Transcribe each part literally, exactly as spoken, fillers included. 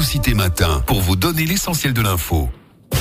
Cité Matin pour vous donner l'essentiel de l'info.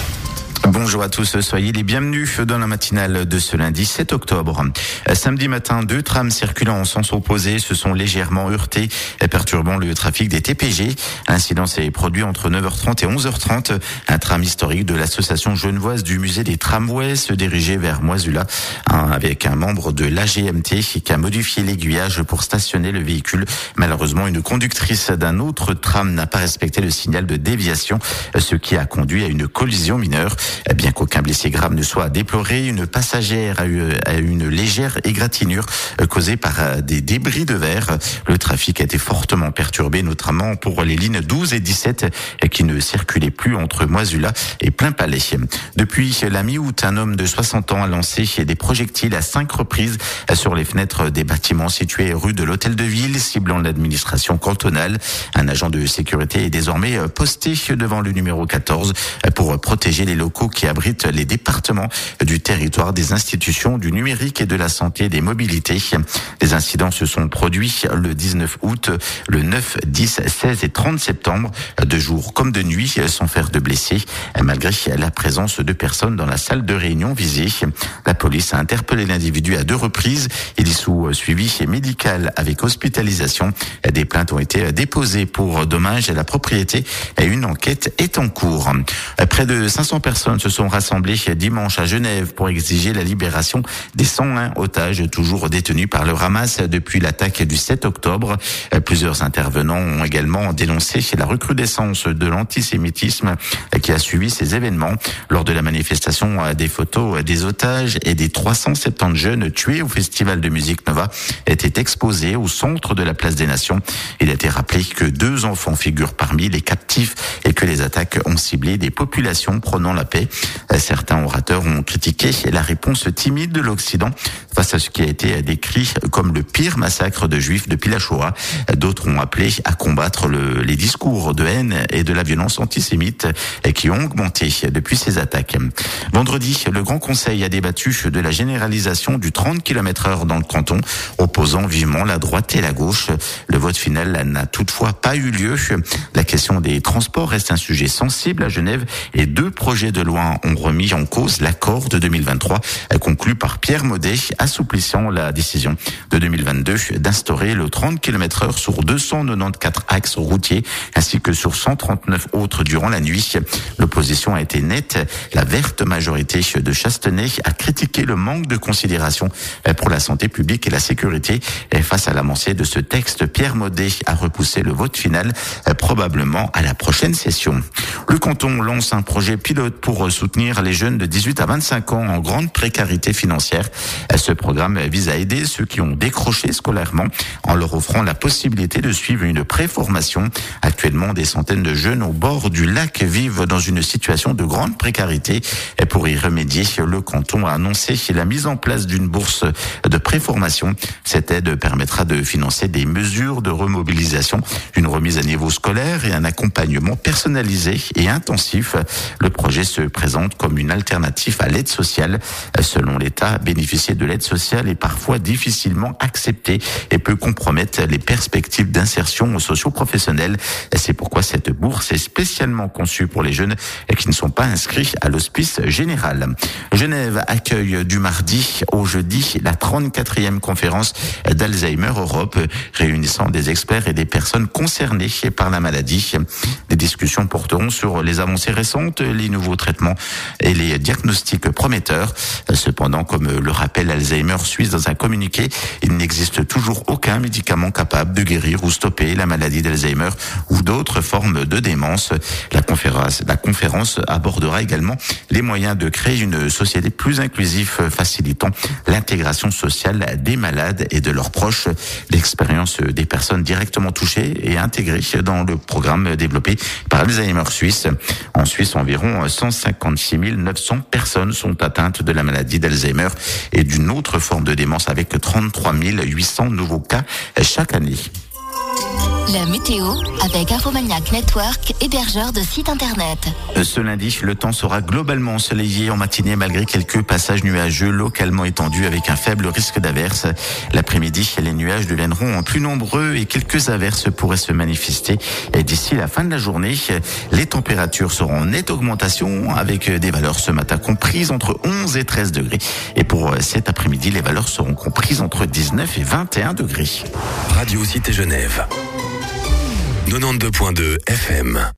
Bonjour à tous, soyez les bienvenus dans la matinale de ce lundi sept octobre. Samedi matin, deux trams circulant en sens opposé se sont légèrement heurtés, perturbant le trafic des T P G. L'incident s'est produit entre neuf heures trente et onze heures trente. Un tram historique de l'association genevoise du musée des tramways se dirigeait vers Moisula avec un membre de l'A G M T qui a modifié l'aiguillage pour stationner le véhicule. Malheureusement, une conductrice d'un autre tram n'a pas respecté le signal de déviation, ce qui a conduit à une collision mineure. Bien qu'aucun blessé grave ne soit à déplorer, une passagère a eu, a eu une légère égratignure causée par des débris de verre. Le trafic a été fortement perturbé, notamment pour les lignes douze et dix-sept qui ne circulaient plus entre Moisula et Plainpalais. Depuis la mi-août, un homme de soixante ans a lancé des projectiles à cinq reprises sur les fenêtres des bâtiments situés rue de l'Hôtel de Ville, ciblant l'administration cantonale. Un agent de sécurité est désormais posté devant le numéro quatorze pour protéger les locaux qui abrite les départements du territoire des institutions du numérique et de la santé et des mobilités. Les incidents se sont produits le dix-neuf août, le neuf, dix, seize et trente septembre, de jour comme de nuit, sans faire de blessés, malgré la présence de personnes dans la salle de réunion visée. La police a interpellé l'individu à deux reprises. Il est sous suivi médical avec hospitalisation. Des plaintes ont été déposées pour dommages à la propriété et une enquête est en cours. Près de cinq cents personnes se sont rassemblées dimanche à Genève pour exiger la libération des cent un otages toujours détenus par le Hamas depuis l'attaque du sept octobre. Plusieurs intervenants ont également dénoncé la recrudescence de l'antisémitisme qui a suivi ces événements. Lors de la manifestation, des photos des otages et des trois cent soixante-dix jeunes tués au festival de musique Nova étaient exposées au centre de la place des Nations. Il a été rappelé que deux enfants figurent parmi les captifs et que les attaques ont ciblé des populations prônant la paix. Certains orateurs ont critiqué la réponse timide de l'Occident face à ce qui a été décrit comme le pire massacre de Juifs depuis la Shoah. D'autres ont appelé à combattre le, les discours de haine et de la violence antisémite qui ont augmenté depuis ces attaques. Vendredi, le Grand Conseil a débattu de la généralisation du trente kilomètres heure dans le canton, opposant vivement la droite et la gauche. Le vote final n'a toutefois pas eu lieu. La question des transports reste un sujet sensible à Genève et deux projets de loi ont remis en cause l'accord de deux mille vingt-trois conclu par Pierre Maudet, assouplissant la décision de deux mille vingt-deux d'instaurer le trente kilomètres heure sur deux cent quatre-vingt-quatorze axes routiers ainsi que sur cent trente-neuf autres durant la nuit. L'opposition a été nette. La verte majorité de Chastenay a critiqué le manque de considération pour la santé publique et la sécurité. Et face à l'avancée de ce texte, Pierre Maudet a repoussé le vote final probablement à la prochaine session. Le canton lance un projet pilote pour soutenir les jeunes de dix-huit à vingt-cinq ans en grande précarité financière. Ce programme vise à aider ceux qui ont décroché scolairement en leur offrant la possibilité de suivre une préformation. Actuellement, des centaines de jeunes au bord du lac vivent dans une situation de grande précarité. Et pour y remédier, le canton a annoncé la mise en place d'une bourse de préformation. Cette aide permettra de financer des mesures de remobilisation, une remise à niveau scolaire et un accompagnement personnalisé et intensif. Le projet se présente comme une alternative à l'aide sociale. Selon l'État, bénéficier de l'aide sociale est parfois difficilement accepté et peut compromettre les perspectives d'insertion socio-professionnelle. C'est pourquoi cette bourse est spécialement conçue pour les jeunes qui ne sont pas inscrits à l'hospice général. Genève accueille du mardi au jeudi la trente-quatrième conférence d'Alzheimer Europe, réunissant des experts et des personnes concernées par la maladie. Les discussions porteront sur les avancées récentes, les nouveaux traitements et les diagnostics prometteurs. Cependant, comme le rappelle Alzheimer Suisse dans un communiqué, il n'existe toujours aucun médicament capable de guérir ou stopper la maladie d'Alzheimer ou d'autres formes de démence. La conférence, la conférence abordera également les moyens de créer une société plus inclusive, facilitant l'intégration sociale des malades et de leurs proches. L'expérience des personnes directement touchées est intégrée dans le programme développé par Alzheimer Suisse. En Suisse, environ cent cinquante-six mille neuf cents personnes sont atteintes de la maladie d'Alzheimer et d'une autre forme de démence avec trente-trois mille huit cents nouveaux cas chaque année. La météo avec Infomaniac Network, hébergeur de site internet. Ce lundi, le temps sera globalement ensoleillé en matinée malgré quelques passages nuageux localement étendus avec un faible risque d'averse. L'après-midi, les nuages deviendront plus nombreux et quelques averses pourraient se manifester d'ici la fin de la journée. Les températures seront en nette augmentation avec des valeurs ce matin comprises entre onze et treize degrés. Et pour cet après-midi, les valeurs seront comprises entre dix-neuf et vingt et un degrés. Radio Cité Genève. quatre-vingt-douze point deux F M.